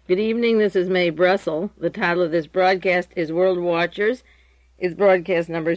Good evening, this is Mae Brussel. The title of this broadcast is World Watchers. It's broadcast number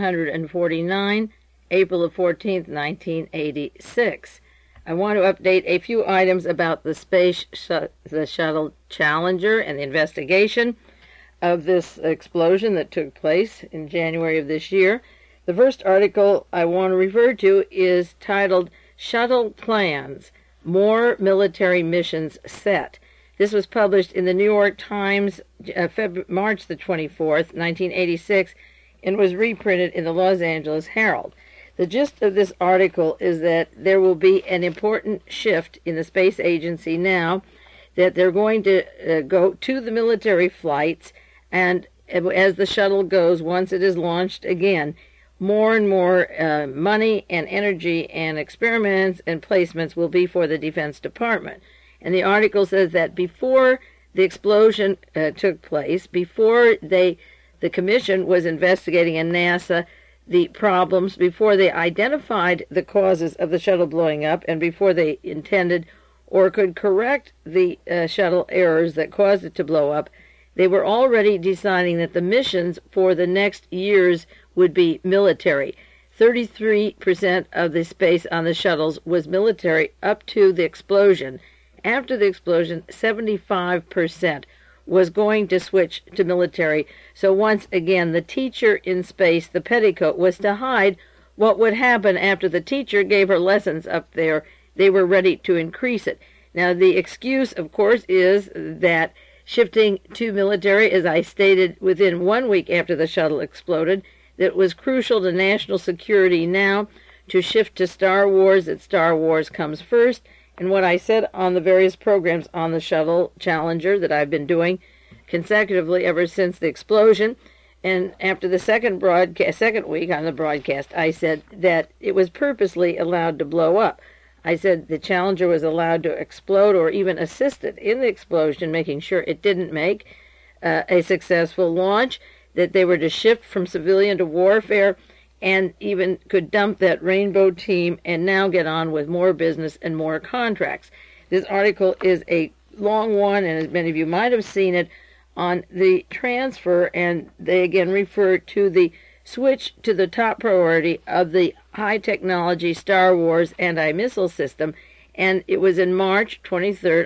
749, April the 14th, 1986. I want to update a few items about the the Shuttle Challenger and the investigation of this explosion that took place in January of this year. The first article I want to refer to is titled Shuttle Plans, More Military Missions Set. This was published in the New York Times, March the 24th, 1986, and was reprinted in the Los Angeles Herald. The gist of this article is that there will be an important shift in the space agency now, that they're going to go to the military flights, and as the shuttle goes, once it is launched again, more and more money and energy and experiments and placements will be for the Defense Department. And the article says that before the explosion took place, before the commission was investigating in NASA the problems, before they identified the causes of the shuttle blowing up, and before they intended or could correct the shuttle errors that caused it to blow up, they were already deciding that the missions for the next years would be military. 33% of the space on the shuttles was military up to the explosion. After the explosion, 75% was going to switch to military. So once again, the teacher in space, the petticoat, was to hide what would happen after the teacher gave her lessons up there. They were ready to increase it. Now, the excuse, of course, is that shifting to military, as I stated, within 1 week after the shuttle exploded, that it was crucial to national security now to shift to Star Wars, that Star Wars comes first. And what I said on the various programs on the Shuttle Challenger that I've been doing consecutively ever since the explosion, and after the second week on the broadcast, I said that it was purposely allowed to blow up. I said the Challenger was allowed to explode or even assisted in the explosion, making sure it didn't make a successful launch, that they were to shift from civilian to warfare, and even could dump that Rainbow team and now get on with more business and more contracts. This article is a long one, and as many of you might have seen it, on the transfer, and they again refer to the switch to the top priority of the high-technology Star Wars anti-missile system, and it was in March 23rd,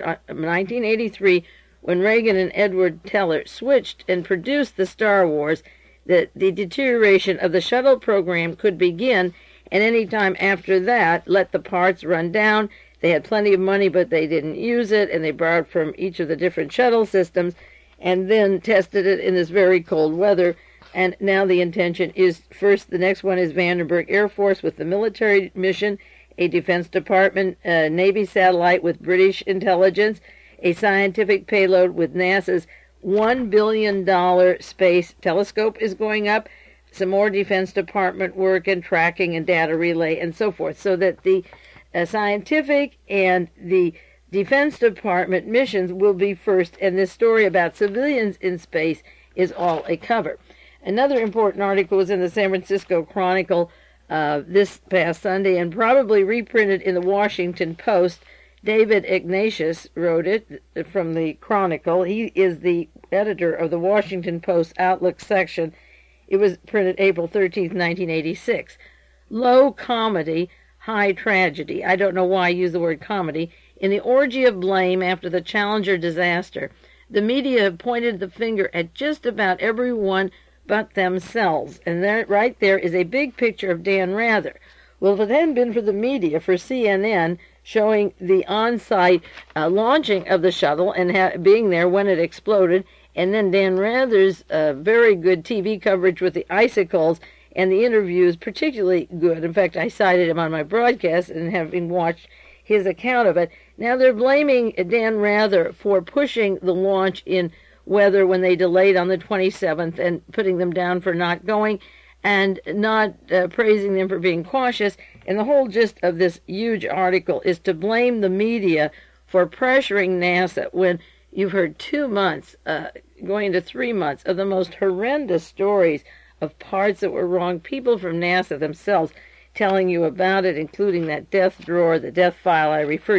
1983, when Reagan and Edward Teller switched and produced the Star Wars, that the deterioration of the shuttle program could begin, and any time after that, let the parts run down. They had plenty of money, but they didn't use it, and they borrowed from each of the different shuttle systems, and then tested it in this very cold weather. And now the intention is, first, the next one is Vandenberg Air Force with the military mission, a Defense Department Navy satellite with British intelligence, a scientific payload with NASA's $1 billion space telescope is going up, some more Defense Department work and tracking and data relay and so forth, so that the scientific and the Defense Department missions will be first, and this story about civilians in space is all a cover. Another important article was in the San Francisco Chronicle this past Sunday, and probably reprinted in the Washington Post. David Ignatius wrote it from the Chronicle. He is the editor of the Washington Post Outlook section. It was printed April 13th, 1986. Low comedy, high tragedy. I don't know why I use the word comedy. In the orgy of blame after the Challenger disaster, the media have pointed the finger at just about everyone but themselves. And there, right there is a big picture of Dan Rather. Well, if it hadn't been for the media, for CNN, showing the on-site launching of the shuttle and being there when it exploded, and then Dan Rather's very good TV coverage with the icicles and the interviews, particularly good. In fact, I cited him on my broadcast and having watched his account of it. Now they're blaming Dan Rather for pushing the launch in weather when they delayed on the 27th and putting them down for not going, and not praising them for being cautious. And the whole gist of this huge article is to blame the media for pressuring NASA when you've heard 2 months, going into 3 months, of the most horrendous stories of parts that were wrong. People from NASA themselves telling you about it, including that death drawer, the death file I referred to.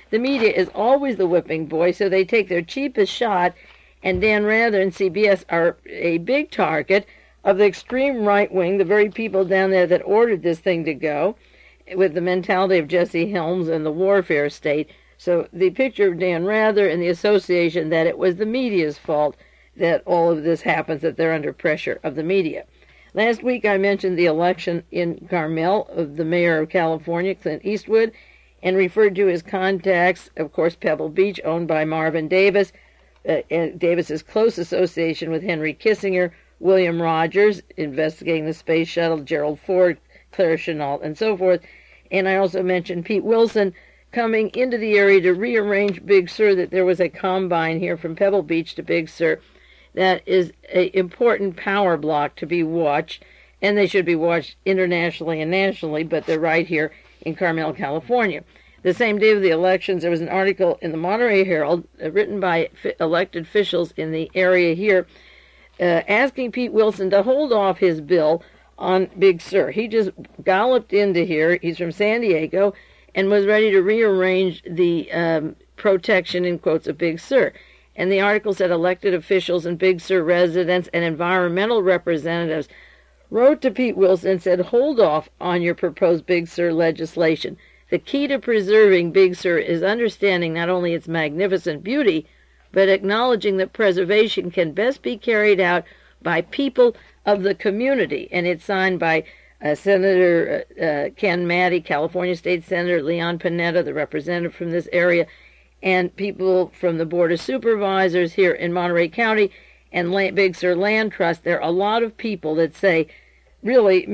the media is always the whipping boy, so they take their cheapest shot, and Dan Rather and CBS are a big target of the extreme right wing, the very people down there that ordered this thing to go, with the mentality of Jesse Helms and the warfare state. So the picture of Dan Rather and the association that it was the media's fault that all of this happens, that they're under pressure of the media. Last week I mentioned the election in Carmel of the mayor of California, Clint Eastwood, and referred to his contacts, of course, Pebble Beach, owned by Marvin Davis, and Davis's close association with Henry Kissinger, William Rogers, investigating the space shuttle, Gerald Ford, Claire Chennault, and so forth. And I also mentioned Pete Wilson coming into the area to rearrange Big Sur, that there was a combine here from Pebble Beach to Big Sur. That is an important power block to be watched, and they should be watched internationally and nationally, but they're right here in Carmel, California. The same day of the elections, there was an article in the Monterey Herald written by elected officials in the area here asking Pete Wilson to hold off his bill on Big Sur. He just galloped into here. He's from San Diego and was ready to rearrange the protection, in quotes, of Big Sur. And the article said elected officials and Big Sur residents and environmental representatives wrote to Pete Wilson and said, hold off on your proposed Big Sur legislation. The key to preserving Big Sur is understanding not only its magnificent beauty, but acknowledging that preservation can best be carried out by people of the community. And it's signed by Senator Ken Maddy, California State Senator Leon Panetta, the representative from this area, and people from the Board of Supervisors here in Monterey County and Big Sur Land Trust. There are a lot of people that say, really,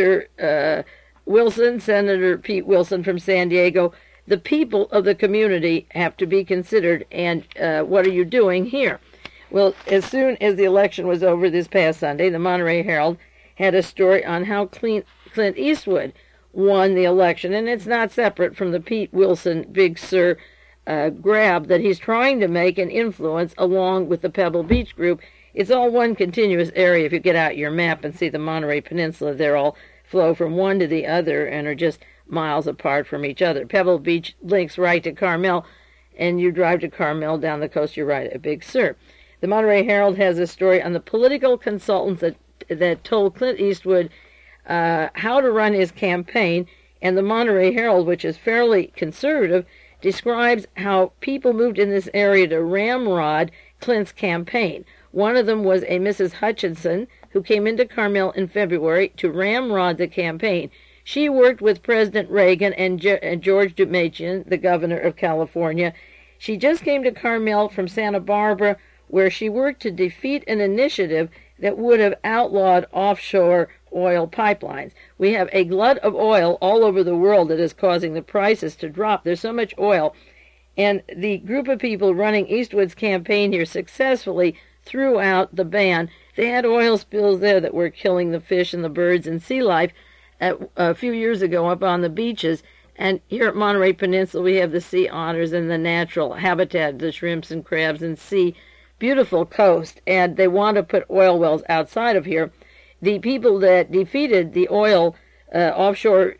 Mr. Wilson, Senator Pete Wilson from San Diego, the people of the community have to be considered, and what are you doing here? Well, as soon as the election was over this past Sunday, the Monterey Herald had a story on how Clint Eastwood won the election, and it's not separate from the Pete Wilson Big Sur grab that he's trying to make and influence along with the Pebble Beach group. It's all one continuous area. If you get out your map and see the Monterey Peninsula, they're all flow from one to the other and are just miles apart from each other. Pebble Beach links right to Carmel, and you drive to Carmel down the coast, you're right at Big Sur. The Monterey Herald has a story on the political consultants that told Clint Eastwood how to run his campaign, and the Monterey Herald, which is fairly conservative, describes how people moved in this area to ramrod Clint's campaign. One of them was a Mrs. Hutchinson, who came into Carmel in February to ramrod the campaign. She worked with President Reagan and George Demetjian, the governor of California. She just came to Carmel from Santa Barbara, where she worked to defeat an initiative that would have outlawed offshore oil pipelines. We have a glut of oil all over the world that is causing the prices to drop. There's so much oil. And the group of people running Eastwood's campaign here successfully threw out the ban. They had oil spills there that were killing the fish and the birds and sea life a few years ago up on the beaches. And here at Monterey Peninsula, we have the sea otters and the natural habitat, the shrimps and crabs and sea. Beautiful coast. And they want to put oil wells outside of here. The people that defeated the oil offshore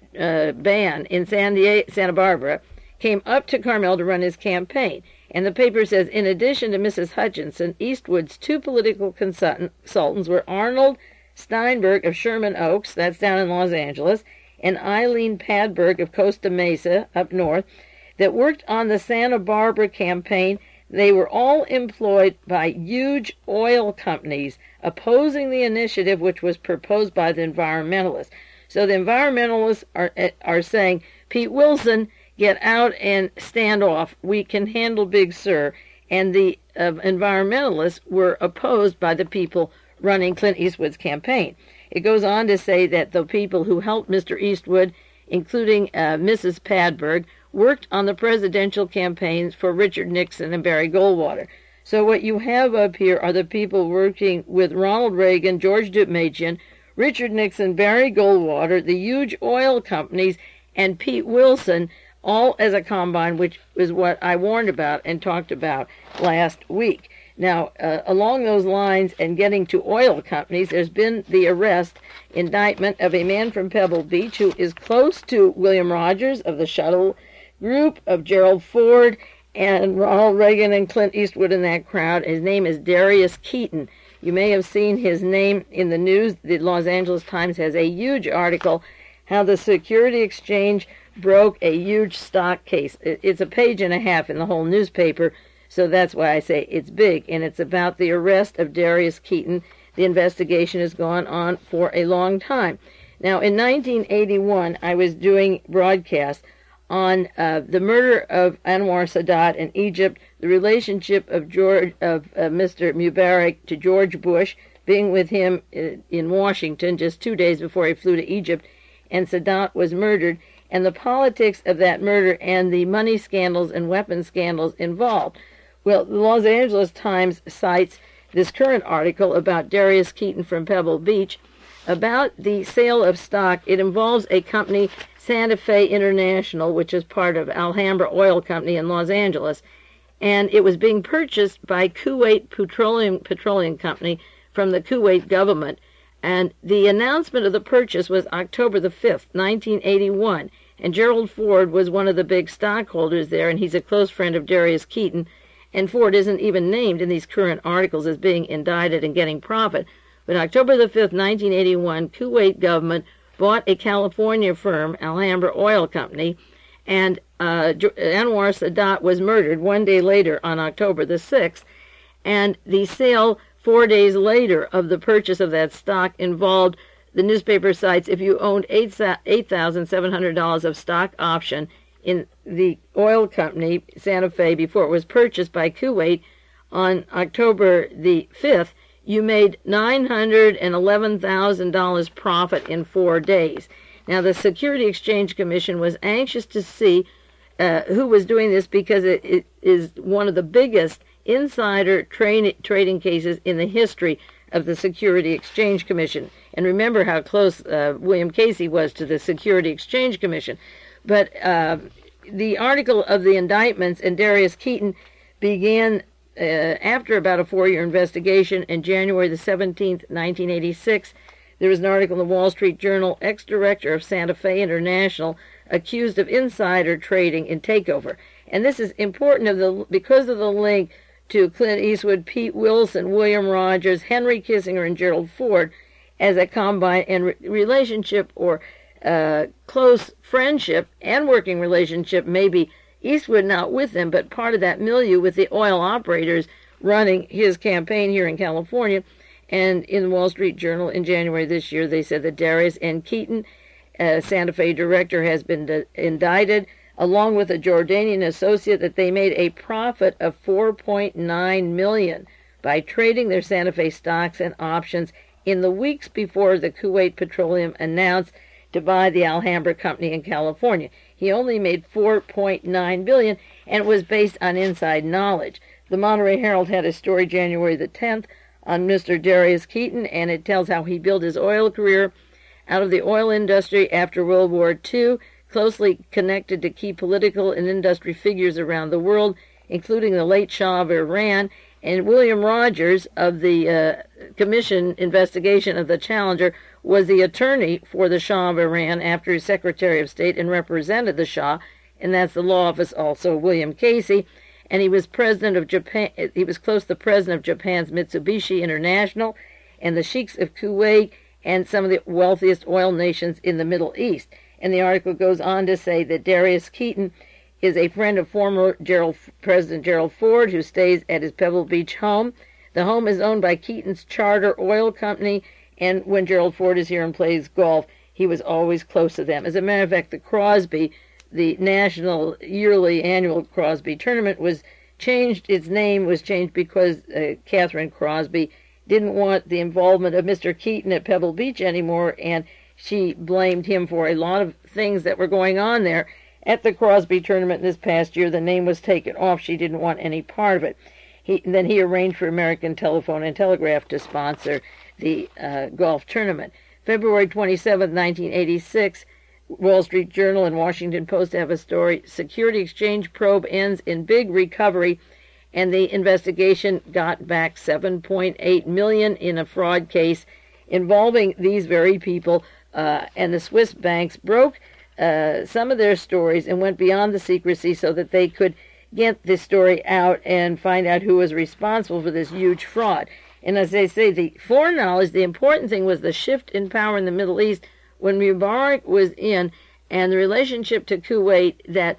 ban in Santa Barbara came up to Carmel to run his campaign. And the paper says, in addition to Mrs. Hutchinson, Eastwood's two political consultants were Arnold Steinberg of Sherman Oaks, that's down in Los Angeles, and Eileen Padberg of Costa Mesa up north, that worked on the Santa Barbara campaign. They were all employed by huge oil companies opposing the initiative which was proposed by the environmentalists. So the environmentalists are saying, Pete Wilson, get out and stand off. We can handle Big Sur. And the environmentalists were opposed by the people running Clint Eastwood's campaign. It goes on to say that the people who helped Mr. Eastwood, including Mrs. Padberg, worked on the presidential campaigns for Richard Nixon and Barry Goldwater. So what you have up here are the people working with Ronald Reagan, George Demetjian, Richard Nixon, Barry Goldwater, the huge oil companies, and Pete Wilson, all as a combine, which is what I warned about and talked about last week. Now, along those lines and getting to oil companies, there's been the indictment of a man from Pebble Beach who is close to William Rogers of the shuttle group of Gerald Ford and Ronald Reagan and Clint Eastwood in that crowd. His name is Darius Keaton. You may have seen his name in the news. The Los Angeles Times has a huge article how the Security Exchange broke a huge stock case. It's a page and a half in the whole newspaper, so that's why I say it's big, and it's about the arrest of Darius Keaton. The investigation has gone on for a long time. Now, in 1981, I was doing broadcasts on the murder of Anwar Sadat in Egypt, the relationship of Mr. Mubarak to George Bush, being with him in Washington just 2 days before he flew to Egypt, and Sadat was murdered, and the politics of that murder and the money scandals and weapons scandals involved. Well, the Los Angeles Times cites this current article about Darius Keaton from Pebble Beach about the sale of stock. It involves a company, Santa Fe International, which is part of Alhambra Oil Company in Los Angeles, and it was being purchased by Kuwait Petroleum Company from the Kuwait government. And the announcement of the purchase was October the 5th, 1981, and Gerald Ford was one of the big stockholders there, and he's a close friend of Darius Keaton, and Ford isn't even named in these current articles as being indicted and getting profit. But October the 5th, 1981, Kuwait government bought a California firm, Alhambra Oil Company, and Anwar Sadat was murdered 1 day later on October the 6th, and the sale 4 days later of the purchase of that stock involved, the newspaper cites, if you owned $8,700 of stock option in the oil company, Santa Fe, before it was purchased by Kuwait on October the 5th, you made $911,000 profit in 4 days. Now, the Security Exchange Commission was anxious to see who was doing this because it is one of the biggest insider trading cases in the history of the Security Exchange Commission. And remember how close William Casey was to the Security Exchange Commission. But the article of the indictments and Darius Keaton began after about a 4-year investigation. In January the 17th, 1986, there was an article in the Wall Street Journal, ex-director of Santa Fe International, accused of insider trading in takeover. And this is important because of the link to Clint Eastwood, Pete Wilson, William Rogers, Henry Kissinger, and Gerald Ford as a combined and relationship or close friendship and working relationship, maybe Eastwood not with them, but part of that milieu with the oil operators running his campaign here in California. And in the Wall Street Journal in January this year, they said that Darius N. Keaton, Santa Fe director, has been indicted, along with a Jordanian associate, that they made a profit of $4.9 million by trading their Santa Fe stocks and options in the weeks before the Kuwait Petroleum announced to buy the Alhambra Company in California. He only made $4.9 billion, and it was based on inside knowledge. The Monterey Herald had a story January the 10th on Mr. Darius Keaton, and it tells how he built his oil career out of the oil industry after World War II, closely connected to key political and industry figures around the world, including the late Shah of Iran, and William Rogers of the Commission investigation of the Challenger was the attorney for the Shah of Iran after his Secretary of State and represented the Shah, and that's the law office also of William Casey. And he was president of Japan. He was close to the president of Japan's Mitsubishi International and the sheikhs of Kuwait and some of the wealthiest oil nations in the Middle East. And the article goes on to say that Darius Keaton is a friend of former President Gerald Ford, who stays at his Pebble Beach home. The home is owned by Keaton's Charter Oil Company, and when Gerald Ford is here and plays golf, he was always close to them. As a matter of fact, the Crosby, the national yearly annual Crosby tournament, was changed. Its name was changed because Catherine Crosby didn't want the involvement of Mr. Keaton at Pebble Beach anymore, and she blamed him for a lot of things that were going on there. At the Crosby tournament this past year, the name was taken off. She didn't want any part of it. Then he arranged for American Telephone and Telegraph to sponsor the golf tournament. February 27, 1986, Wall Street Journal and Washington Post have a story. Security Exchange probe ends in big recovery, and the investigation got back $7.8 million in a fraud case involving these very people, and the Swiss banks broke some of their stories and went beyond the secrecy so that they could get this story out and find out who was responsible for this huge fraud. And as they say, the foreknowledge, the important thing was the shift in power in the Middle East when Mubarak was in, and the relationship to Kuwait that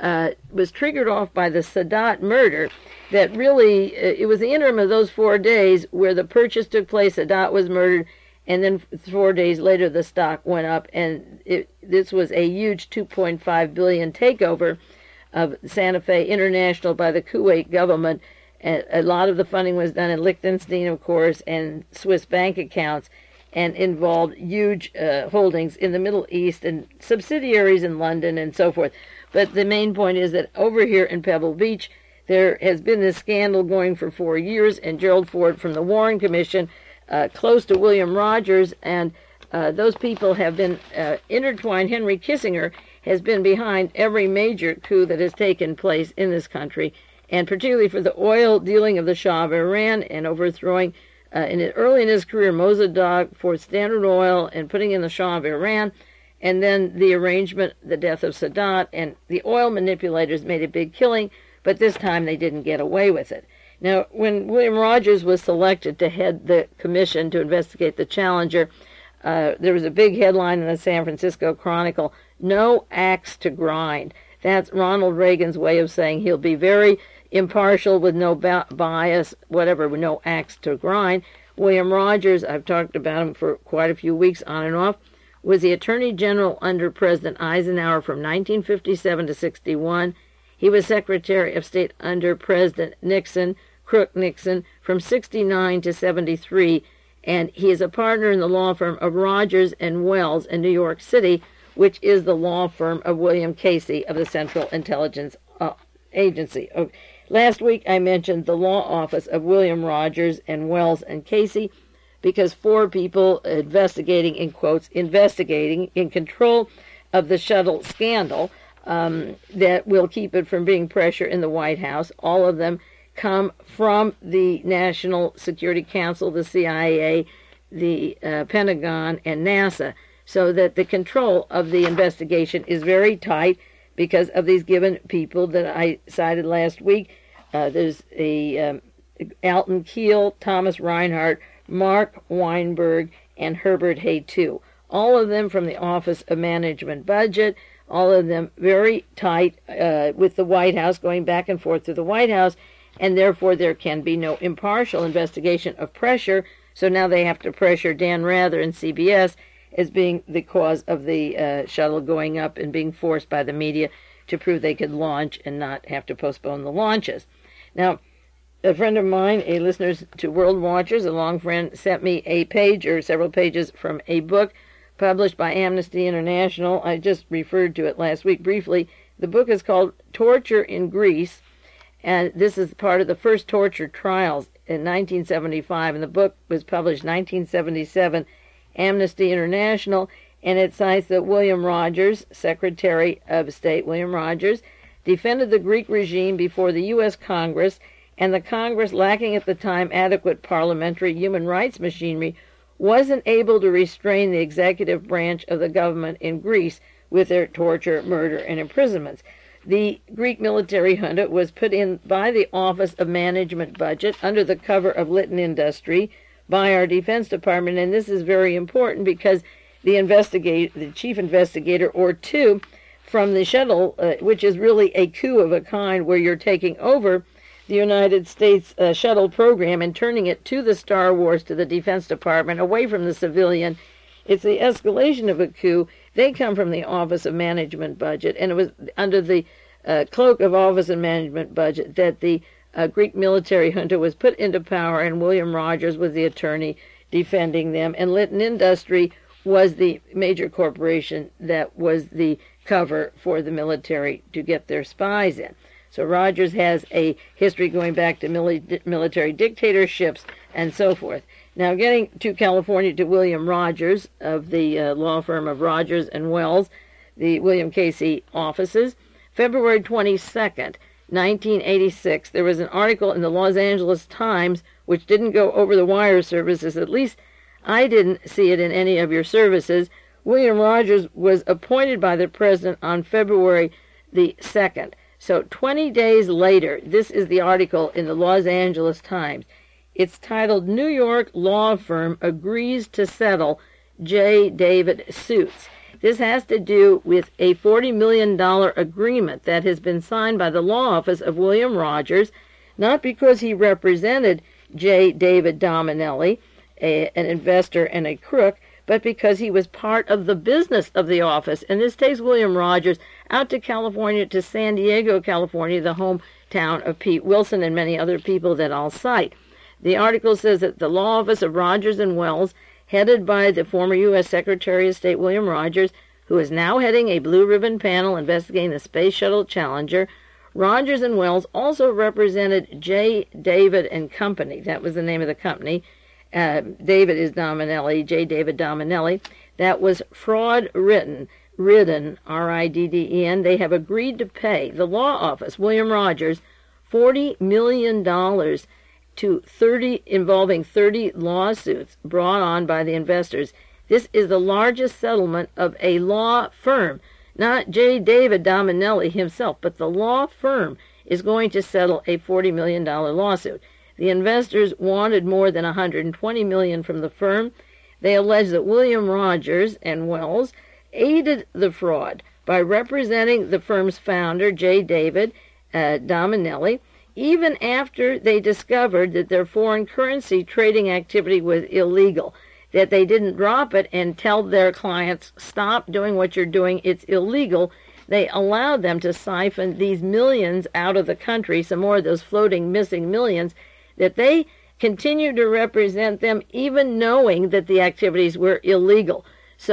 was triggered off by the Sadat murder. That really, it was the interim of those 4 days where the purchase took place, Sadat was murdered, and then 4 days later the stock went up, and this was a huge $2.5 billion takeover of Santa Fe International by the Kuwait government. A lot of the funding was done in Liechtenstein, of course, and Swiss bank accounts, and involved huge holdings in the Middle East and subsidiaries in London and so forth. But the main point is that over here in Pebble Beach, there has been this scandal going for 4 years, and Gerald Ford from the Warren Commission, close to William Rogers, and those people have been intertwined. Henry Kissinger has been behind every major coup that has taken place in this country, and particularly for the oil dealing of the Shah of Iran and overthrowing, early in his career, Mossadegh for Standard Oil and putting in the Shah of Iran, and then the arrangement, the death of Sadat, and the oil manipulators made a big killing, but this time they didn't get away with it. Now, when William Rogers was selected to head the commission to investigate the Challenger, there was a big headline in the San Francisco Chronicle, "No axe to grind." That's Ronald Reagan's way of saying he'll be very impartial with no bias, whatever, with no axe to grind. William Rogers, I've talked about him for quite a few weeks on and off, was the Attorney General under President Eisenhower from 1957 to 61. He was Secretary of State under President Nixon, Crook Nixon, from 69 to 73, and he is a partner in the law firm of Rogers and Wells in New York City, which is the law firm of William Casey of the Central Intelligence Agency. Last week I mentioned the law office of William Rogers and Wells and Casey because 4 people investigating, in quotes, investigating in control of the shuttle scandal that will keep it from being pressure in the White House. All of them come from the National Security Council, the CIA, the Pentagon, and NASA, so that the control of the investigation is very tight because of these given people that I cited last week. There's Alton Keel, Thomas Reinhardt, Mark Weinberg, and Herbert Haytu. All of them from the Office of Management Budget, all of them very tight with the White House, going back and forth to the White House, and therefore there can be no impartial investigation of pressure. So now they have to pressure Dan Rather and CBS as being the cause of the shuttle going up and being forced by the media to prove they could launch and not have to postpone the launches. Now, a friend of mine, a listener to World Watchers, a long friend, sent me a page or several pages from a book published by Amnesty International. I just referred to it last week briefly. The book is called Torture in Greece, and this is part of the first torture trials in 1975, and the book was published in 1977, Amnesty International, and it cites that William Rogers, Secretary of State William Rogers, defended the Greek regime before the U.S. Congress, and the Congress, lacking at the time adequate parliamentary human rights machinery, wasn't able to restrain the executive branch of the government in Greece with their torture, murder, and imprisonments. The Greek military junta was put in by the Office of Management Budget under the cover of Litton Industry by our Defense Department, and this is very important because the chief investigator or two from the shuttle, which is really a coup of a kind where you're taking over the United States shuttle program and turning it to the Star Wars, to the Defense Department, away from the civilian. It's the escalation of a coup. They come from the Office of Management Budget, and it was under the cloak of Office of Management Budget that the Greek military junta was put into power, and William Rogers was the attorney defending them, and Litton Industry was the major corporation that was the cover for the military to get their spies in. So Rogers has a history going back to military dictatorships and so forth. Now, getting to California, to William Rogers of the law firm of Rogers and Wells, the William Casey offices, February 22nd, 1986, there was an article in the Los Angeles Times, which didn't go over the wire services, at least I didn't see it in any of your services, William Rogers was appointed by the president on February the 2nd. So 20 days later, this is the article in the Los Angeles Times. It's titled, New York Law Firm Agrees to Settle J. David Suits. This has to do with a $40 million agreement that has been signed by the law office of William Rogers, not because he represented J. David Dominelli, an investor and a crook, but because he was part of the business of the office. And this takes William Rogers out to California, to San Diego, California, the hometown of Pete Wilson and many other people that I'll cite. The article says that the law office of Rogers and Wells, headed by the former U.S. Secretary of State William Rogers, who is now heading a blue ribbon panel investigating the Space Shuttle Challenger. Rogers and Wells also represented J. David and Company. That was the name of the company. David is Dominelli, J. David Dominelli. That was fraud-ridden, R-I-D-D-E-N. They have agreed to pay the law office, William Rogers, $40 million involving 30 lawsuits brought on by the investors. This is the largest settlement of a law firm, not J. David Dominelli himself, but the law firm is going to settle a $40 million lawsuit. The investors wanted more than $120 million from the firm. They allege that William Rogers and Wells aided the fraud by representing the firm's founder, J. David Dominelli, even after they discovered that their foreign currency trading activity was illegal, that they didn't drop it and tell their clients, stop doing what you're doing, it's illegal. They allowed them to siphon these millions out of the country, some more of those floating missing millions, that they continued to represent them even knowing that the activities were illegal.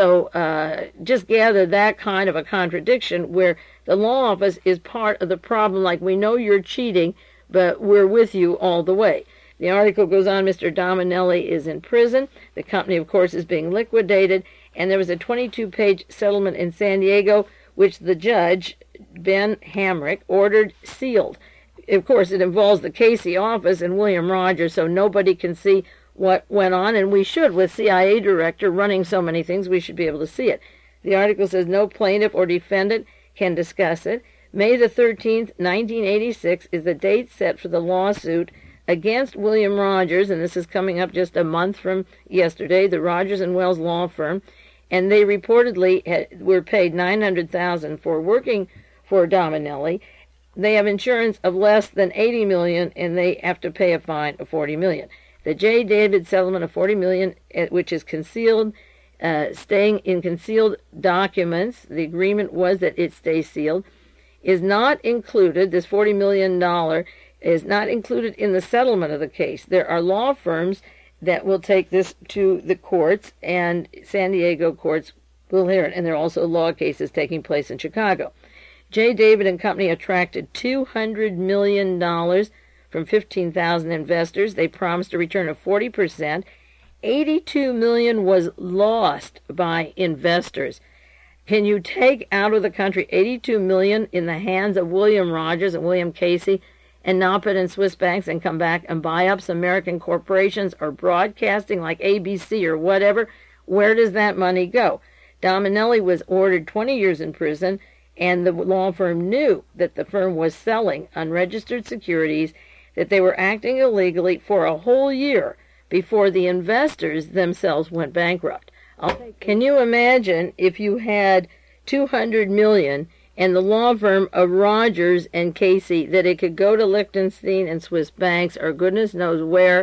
So just gather that kind of a contradiction where the law office is part of the problem, like we know you're cheating, but we're with you all the way. The article goes on, Mr. Dominelli is in prison. The company, of course, is being liquidated, and there was a 22-page settlement in San Diego, which the judge, Ben Hamrick, ordered sealed. Of course, it involves the Casey office and William Rogers, so nobody can see what went on, and we should. With CIA director running so many things, we should be able to see it. The article says no plaintiff or defendant can discuss it. May the 13th, 1986 is the date set for the lawsuit against William Rogers, and this is coming up just a month from yesterday, the Rogers and Wells law firm, and they reportedly were paid $900,000 for working for Dominelli. They have insurance of less than $80 million, and they have to pay a fine of $40 million. The J. David settlement of $40 million, which is concealed, staying in concealed documents, the agreement was that it stay sealed, is not included, this $40 million is not included in the settlement of the case. There are law firms that will take this to the courts, and San Diego courts will hear it, and there are also law cases taking place in Chicago. J. David and Company attracted $200 million from 15,000 investors. They promised a return of 40%. $82 million was lost by investors. Can you take out of the country $82 million in the hands of William Rogers and William Casey and not put in Swiss banks and come back and buy up some American corporations or broadcasting like ABC or whatever? Where does that money go? Dominelli was ordered 20 years in prison, and the law firm knew that the firm was selling unregistered securities, that they were acting illegally for a whole year before the investors themselves went bankrupt. Can you imagine if you had $200 million and the law firm of Rogers and Casey, that it could go to Liechtenstein and Swiss banks or goodness knows where,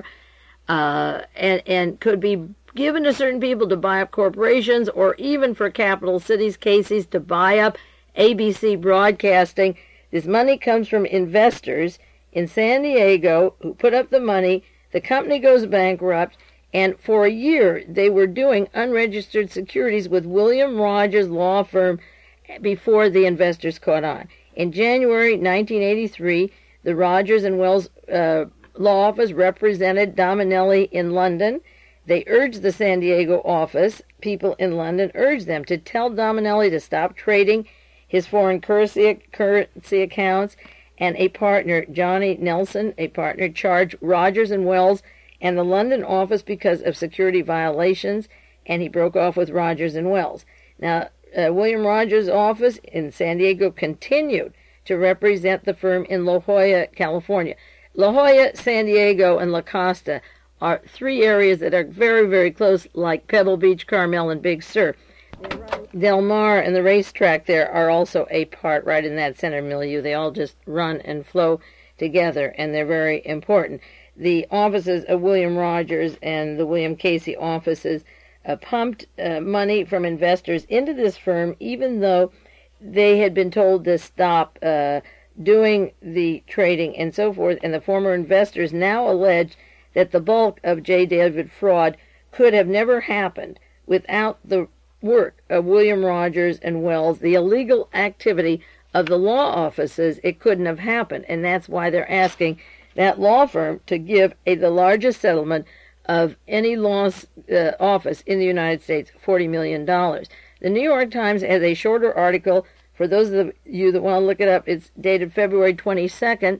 and could be given to certain people to buy up corporations, or even for capital cities, Casey's, to buy up ABC Broadcasting. This money comes from investors in San Diego who put up the money. The company goes bankrupt, and for a year they were doing unregistered securities with William Rogers' law firm before the investors caught on. In January 1983, the Rogers and Wells law office represented Dominelli in London. They urged the San Diego office, people in London urged them to tell Dominelli to stop trading his foreign currency accounts, and a partner, Johnny Nelson, a partner, charged Rogers and Wells and the London office because of security violations, and he broke off with Rogers and Wells. Now, William Rogers' office in San Diego continued to represent the firm in La Jolla, California. La Jolla, San Diego, and La Costa are three areas that are very, very close, like Pebble Beach, Carmel, and Big Sur. Del Mar and the racetrack there are also a part right in that center milieu. They all just run and flow together, and they're very important. The offices of William Rogers and the William Casey offices pumped money from investors into this firm, even though they had been told to stop doing the trading and so forth, and the former investors now allege that the bulk of J. David fraud could have never happened without the work of William Rogers and Wells, the illegal activity of the law offices. It couldn't have happened, and that's why they're asking that law firm to give the largest settlement of any law office in the United States, $40 million. The New York Times has a shorter article. For those of you that want to look it up, it's dated February 22nd,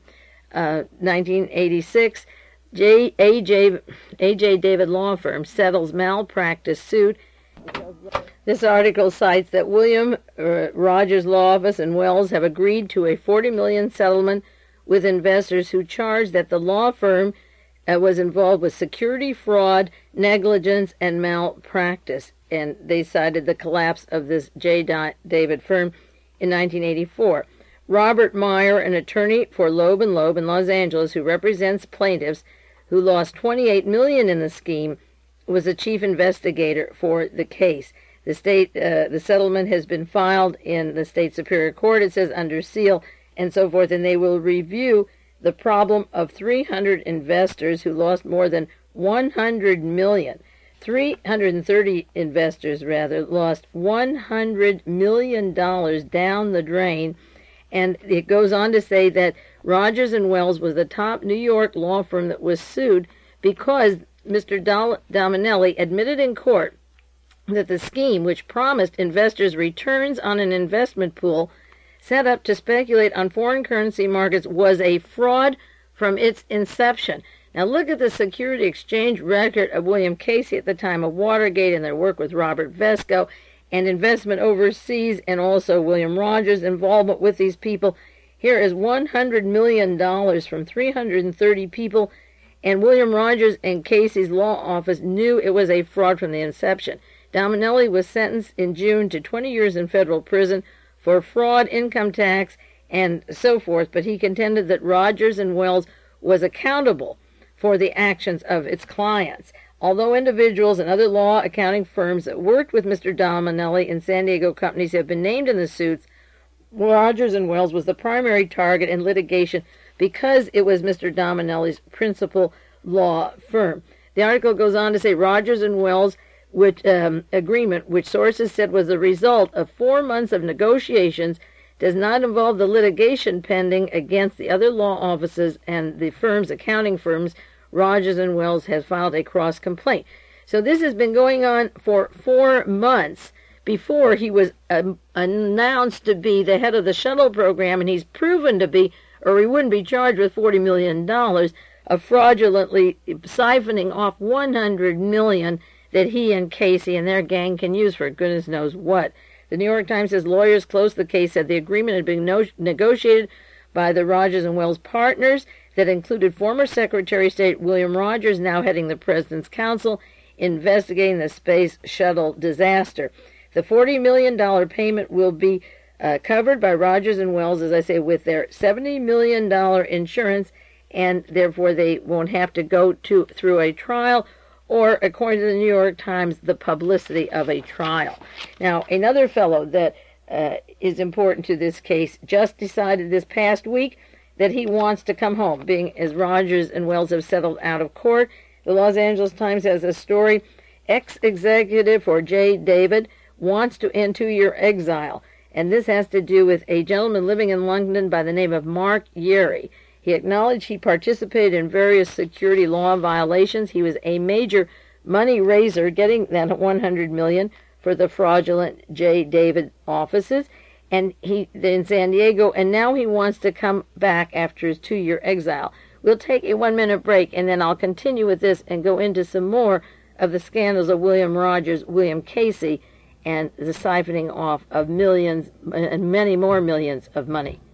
1986. A.J. David Law Firm settles malpractice suit. This article cites that William Rogers Law Office and Wells have agreed to a $40 million settlement with investors who charged that the law firm was involved with security fraud, negligence, and malpractice. And they cited the collapse of this J. David firm in 1984. Robert Meyer, an attorney for Loeb & Loeb in Los Angeles who represents plaintiffs who lost $28 million in the scheme, was the chief investigator for the case. The settlement has been filed in the state superior court, it says, under seal and so forth, and they will review the problem of 300 investors who lost more than $100 million. 330 investors, lost $100 million down the drain. And it goes on to say that Rogers and Wells was the top New York law firm that was sued because Mr. Dominelli admitted in court that the scheme, which promised investors returns on an investment pool set up to speculate on foreign currency markets, was a fraud from its inception. Now look at the security exchange record of William Casey at the time of Watergate and their work with Robert Vesco and investment overseas, and also William Rogers' involvement with these people. Here is $100 million from 330 people, and William Rogers and Casey's law office knew it was a fraud from the inception. Dominelli was sentenced in June to 20 years in federal prison for fraud, income tax, and so forth, but he contended that Rogers and Wells was accountable for the actions of its clients. Although individuals and other law accounting firms that worked with Mr. Dominelli and San Diego companies have been named in the suits, Rogers and Wells was the primary target in litigation because it was Mr. Dominelli's principal law firm. The article goes on to say Rogers and Wells agreement, which sources said was the result of 4 months of negotiations, does not involve the litigation pending against the other law offices and the firms, accounting firms. Rogers and Wells has filed a cross complaint. So this has been going on for 4 months before he was announced to be the head of the shuttle program, and he's proven to be, or he wouldn't be charged with $40 million of fraudulently siphoning off $100 million that he and Casey and their gang can use for goodness knows what. The New York Times says lawyers close to the case said the agreement had been negotiated by the Rogers and Wells partners that included former Secretary of State William Rogers, now heading the President's Council, investigating the space shuttle disaster. The $40 million payment will be covered by Rogers and Wells, as I say, with their $70 million insurance, and therefore they won't have to go through a trial or, according to the New York Times, the publicity of a trial. Now, another fellow that is important to this case just decided this past week that he wants to come home, being as Rogers and Wells have settled out of court. The Los Angeles Times has a story. Ex-executive for J. David wants to end 2-year exile, and this has to do with a gentleman living in London by the name of Mark Yerry. He acknowledged he participated in various security law violations. He was a major money raiser, getting that $100 million for the fraudulent J. David offices, and he in San Diego, and now he wants to come back after his 2-year exile. We'll take a 1-minute break, and then I'll continue with this and go into some more of the scandals of William Rogers, William Casey, and the siphoning off of millions and many more millions of money.